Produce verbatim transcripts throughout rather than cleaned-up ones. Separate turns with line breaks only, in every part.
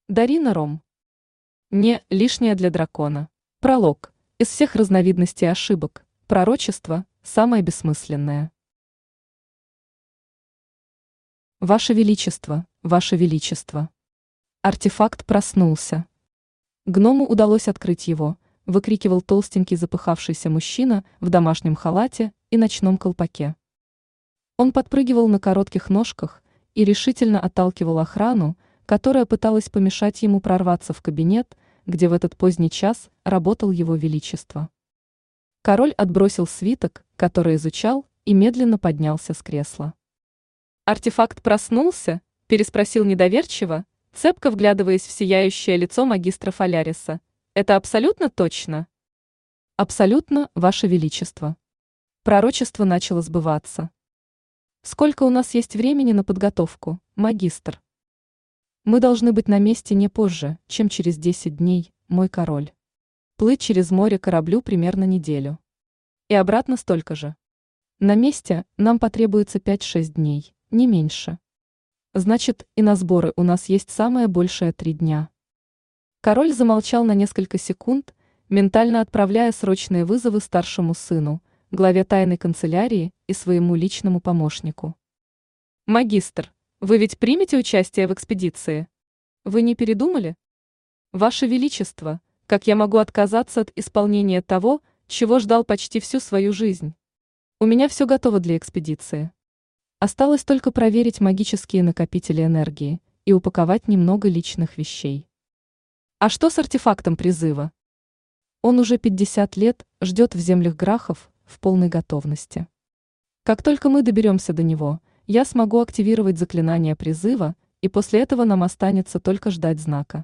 Дарина Ром. Не лишнее для дракона. Пролог. Из всех разновидностей ошибок пророчество самое бессмысленное. Ваше Величество, Ваше Величество. Артефакт проснулся. Гному удалось открыть его, выкрикивал толстенький запыхавшийся мужчина в домашнем халате и ночном колпаке. Он подпрыгивал на коротких ножках и решительно отталкивал охрану, которая пыталась помешать ему прорваться в кабинет, где в этот поздний час работал его величество. Король отбросил свиток, который изучал, и медленно поднялся с кресла. «Артефакт проснулся?» – переспросил недоверчиво, цепко вглядываясь в сияющее лицо магистра Фоляриса. «Это абсолютно точно?» «Абсолютно, Ваше Величество». Пророчество начало сбываться. «Сколько у нас есть времени на подготовку, магистр?» «Мы должны быть на месте не позже, чем через десять дней, мой король. Плыть через море кораблю примерно неделю. И обратно столько же. На месте нам потребуется пять-шесть дней, не меньше. Значит, и на сборы у нас есть самое большее три дня». Король замолчал на несколько секунд, ментально отправляя срочные вызовы старшему сыну, главе тайной канцелярии и своему личному помощнику. «Магистр, вы ведь примете участие в экспедиции? Вы не передумали? Ваше Величество, как я могу отказаться от исполнения того, чего ждал почти всю свою жизнь? У меня все готово для экспедиции. Осталось только проверить магические накопители энергии и упаковать немного личных вещей. А что с артефактом призыва? Он уже пятьдесят лет ждет в землях Грахов в полной готовности. Как только мы доберемся до него, я смогу активировать заклинание призыва, и после этого нам останется только ждать знака.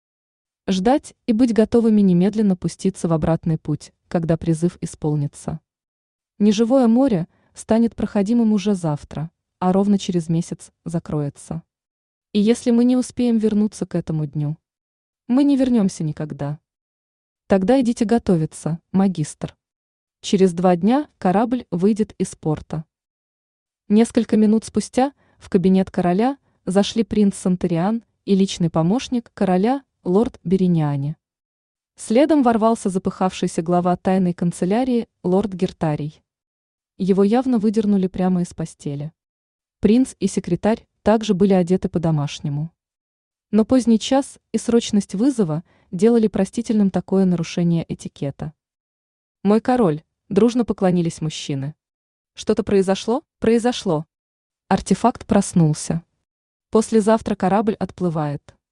Ждать и быть готовыми немедленно пуститься в обратный путь, когда призыв исполнится. Неживое море станет проходимым уже завтра, а ровно через месяц закроется. И если мы не успеем вернуться к этому дню, мы не вернемся никогда. Тогда идите готовиться, магистр. Через два дня корабль выйдет из порта». Несколько минут спустя в кабинет короля зашли принц Сантериан и личный помощник короля, лорд Бериниани. Следом ворвался запыхавшийся глава тайной канцелярии, лорд Гертарий. Его явно выдернули прямо из постели. Принц и секретарь также были одеты по-домашнему. Но поздний час и срочность вызова делали простительным такое нарушение этикета. «Мой король», – дружно поклонились мужчины. «Что-то произошло?» «Произошло. Артефакт проснулся. Послезавтра корабль отплывает.